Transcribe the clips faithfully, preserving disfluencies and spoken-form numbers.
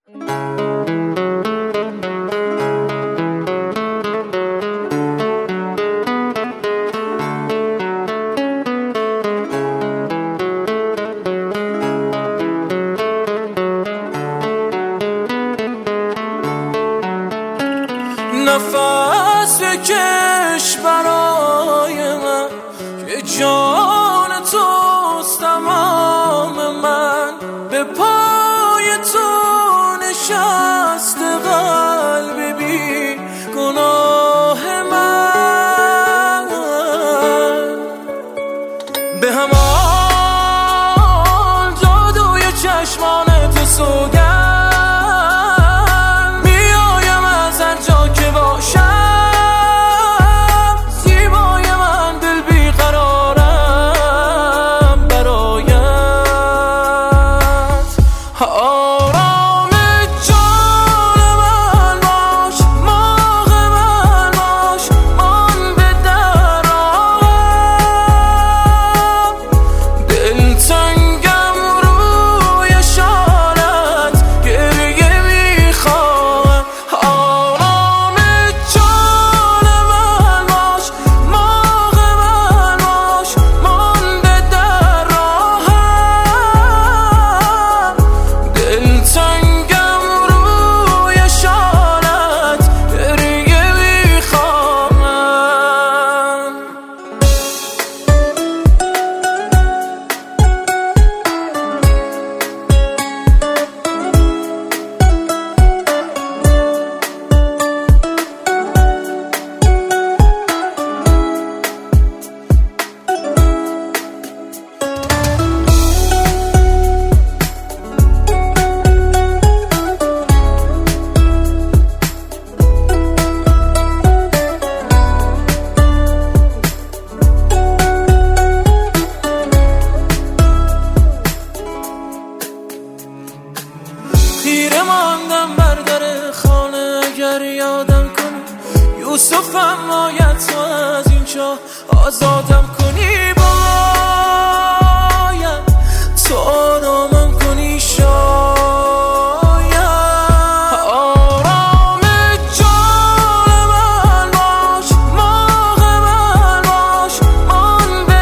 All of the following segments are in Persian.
نفس بکش برای من که جان توست تمام من، به پای تو نشسته قلب بی گناه من. به همان جادوی چشمان تو سوگند آرام جان من باش، ماه من باش، من به درام دلتنگم روی شالت گریه میخواهم. آرام جان من باش، ماه من باش، من به درام دلتنگم روی شالت گریه میخواهم. خیره ماندم بر در خانه، اگر یادم کنی یوسفم باید تو از این چاه آزادم کنی، باید تو آرامم کنی شاید. آرام جان من باش، ماه من باش، من به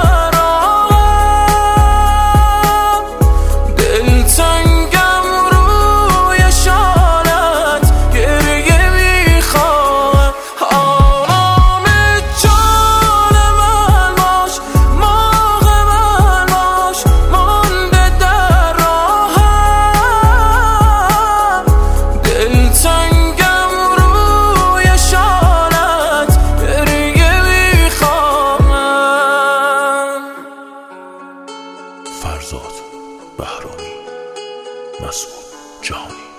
درام دلتنگم روی شالت گریه میخواهم. آرام جان من باش، ماه من باش، من به درام دلتنگم روی شالت گریه میخواهم. فرزاد بهرامی، مسعود جهانی.